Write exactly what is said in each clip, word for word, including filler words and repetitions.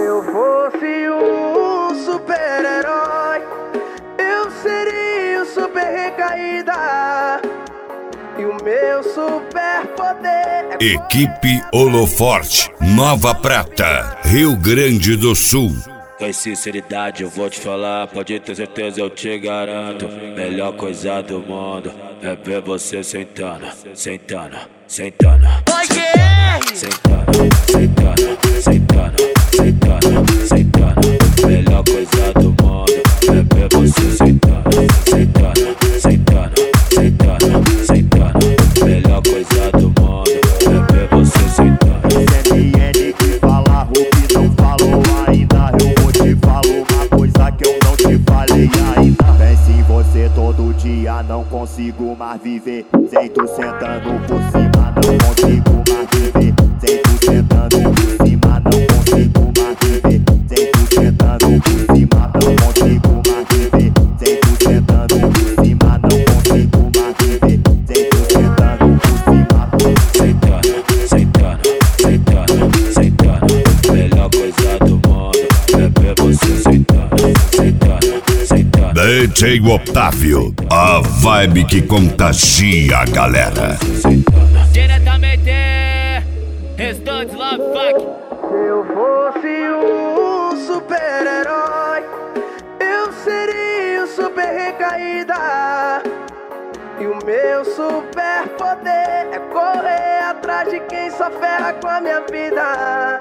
eu fosse um super-herói, eu seria o super recaída. E o meu superpoder é... Equipe Holoforte, Nova Prata, Rio Grande do Sul. Com sinceridade eu vou te falar, pode ter certeza, eu te garanto. Melhor coisa do mundo é ver você sentando, sentando, sentando. Sentando, sentando, sentando, sentando, sentando. Melhor coisa do mundo é ver você sentando, sentando, sentando, sentando, sentando. Melhor coisa do mundo é ver você sentando. C M N que fala o que não falou ainda. Eu vou te falar uma coisa que eu não te falei ainda. Pense em você todo dia, não consigo mais viver. Sem tu sentando por cima, não consigo mais viver. Sem tu sentando por cima, não consigo mais viver. Sem tu sentando por cima, não consigo mais viver. Sem tu sentando por cima, não consigo mais viver. Sem tu sentando por cima. Sentando, sentando, sentando, sentando. Melhor coisa do mundo é ver você sentando, sentando, sentando. D J Otávio, a vibe que contagia a galera. Diretamente, Restante Love Fuck. Se eu fosse um super-herói, eu seria o super recaída. E o meu superpoder é correr atrás de quem só ferra com a minha vida.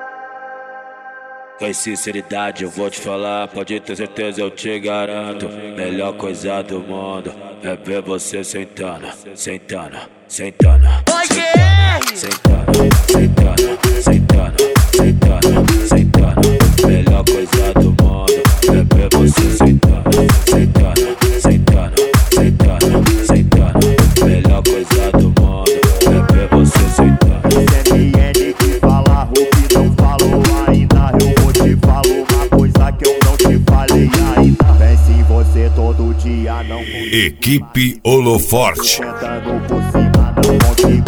Com sinceridade eu vou te falar, pode ter certeza, eu te garanto. Melhor coisa do mundo é ver você sentando, sentando, sentando. Sentando, sentando, sentando, sentando, sentando. Melhor coisa do mundo é ver você sentando, sentando, sentando, sentando, sentando. Melhor coisa do mundo é ver você sentando. C M N que fala o que não falou ainda. Eu vou te falar uma coisa que eu não te falei ainda. Pense em você todo dia, não consigo. Equipe Holoforte. Sentando por cima, não consigo